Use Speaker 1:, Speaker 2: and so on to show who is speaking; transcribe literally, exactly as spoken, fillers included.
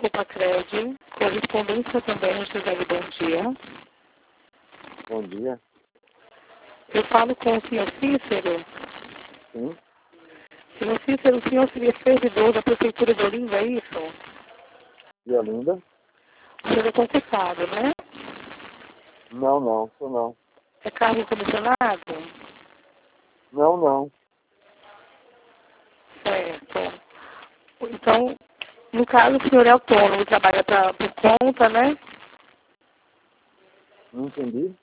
Speaker 1: Copacred, correspondência também, Gisele, bom dia.
Speaker 2: Bom dia.
Speaker 1: Eu falo com o senhor Cícero.
Speaker 2: Sim.
Speaker 1: Senhor Cícero, o senhor seria servidor da Prefeitura de Olinda, é isso?
Speaker 2: De Olinda?
Speaker 1: O senhor é concursado, né?
Speaker 2: Não, não, sou não.
Speaker 1: É cargo comissionado?
Speaker 2: Não, não.
Speaker 1: Certo. Então, no caso, o senhor é autônomo, trabalha pra, por conta, né?
Speaker 2: Não entendi.